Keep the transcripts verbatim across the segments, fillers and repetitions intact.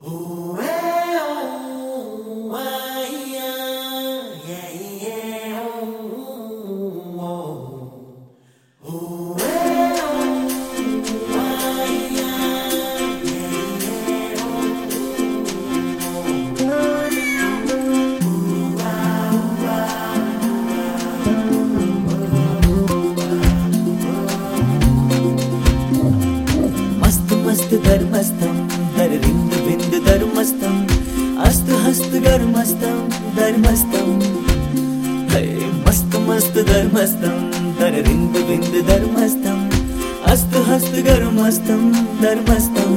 धर्मस्थं दरविंद विंद धर्मस्थं अस्त हस्त गर्मस्थं धर्मस्थं हे मस्त मस्त धर्मस्थं दरविंद विंद धर्मस्थं अस्त हस्त गर्मस्थं धर्मस्थं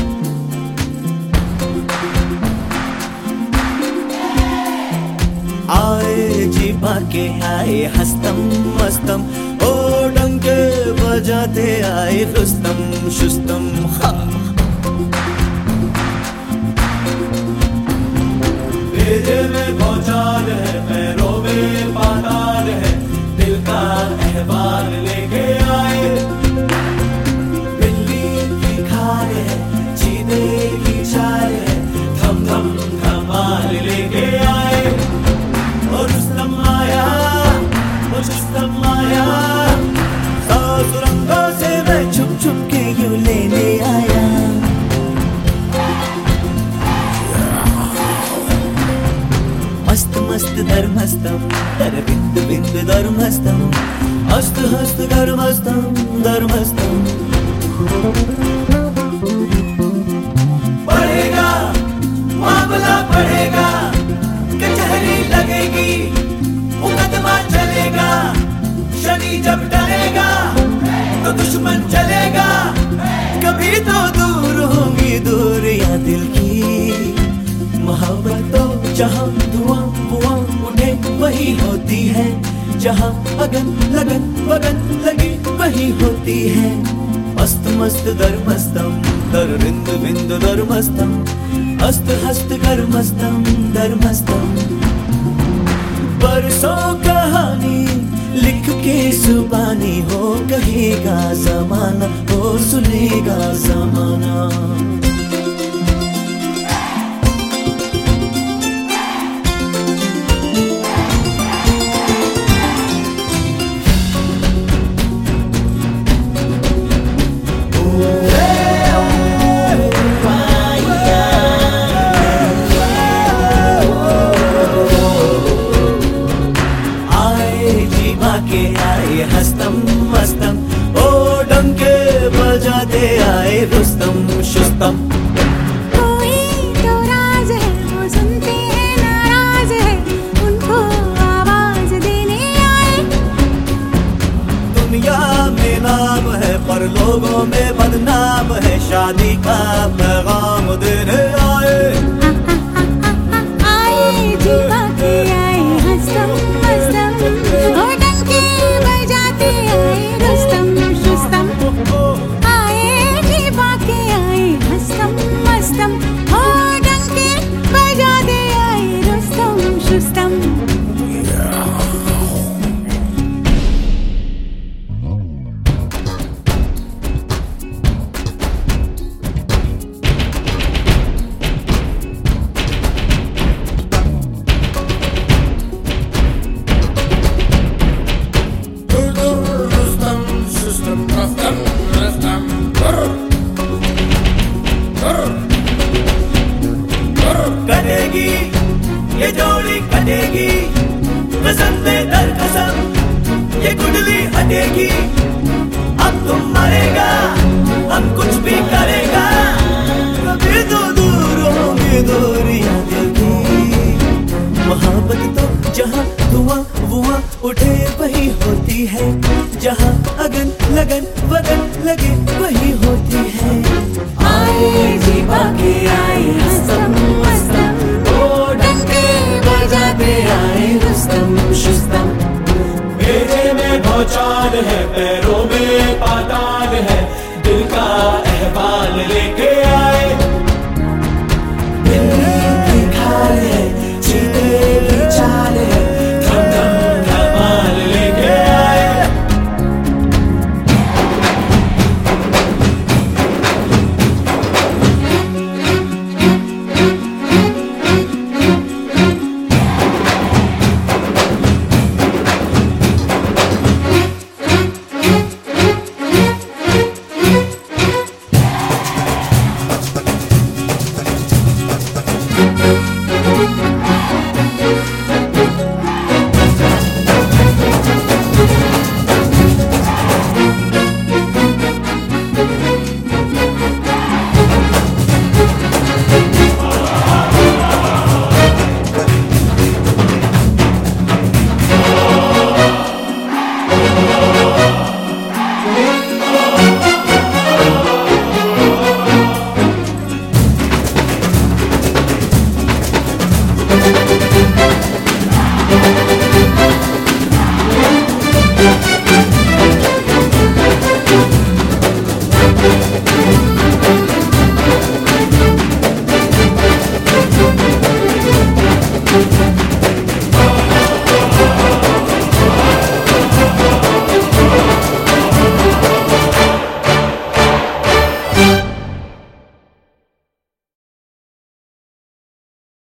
आए जीवा के आए हस्तम मस्तम ओ डंके बजाते आए रुस्तम शुस्तम हा भेजे में भौचाल है पैरों में पाताल है दिल का अहवाल लेके आए बिल्ली की खाल है चीते की चाल है धम धम धमाल लेके आए और रुस्तम आया और रुस्तम आया सौ सुरंगों से मैं छुप छुप के यूं लेने आया मस्त मस्त धर्मस्थं दरविंद विंद धर्मस्थं अस्त हस्त गर्मस्थं धर्मस्थं पढ़ेगा मामला पढ़ेगा कचहरी लगेगी मुकदमा चलेगा शनि जब डरेगा तो दुश्मन चलेगा कभी तो दूर होंगी दूर या दिल की मोहब्बत तो जहाँ धुआं बुआं उठे वही होती है जहाँ अगन लगन वगन लगी वही होती है मस्त मस्त धर्मस्थं दरविंद विंद धर्मस्थं अस्त हस्त गर्मस्थं धर्मस्थं बरसों कहानी लिख के जुबानी हो कहेगा जमाना हो सुनेगा जमाना हस्तम मस्तम ओ डंके बजाते आए रुस्तम शुस्तम कोई तो राज है वो सुनते हैं नाराज है उनको आवाज देने आए दुनिया में नाम है पर लोगों में बदनाम है शादी का पैगाम देने आए आए जीवा के आए हस्तम मस्तम ओ डंके बजाते आए रुस्तम शुस्तम आए जीवा के आए हस्तम मस्तम ओ डंके बजाते आए रुस्तम शुस्तम कटेगी ये जोड़ी कटेगी कसम पे दर कसम ये कुंडली हटेगी अब तुम मरेगा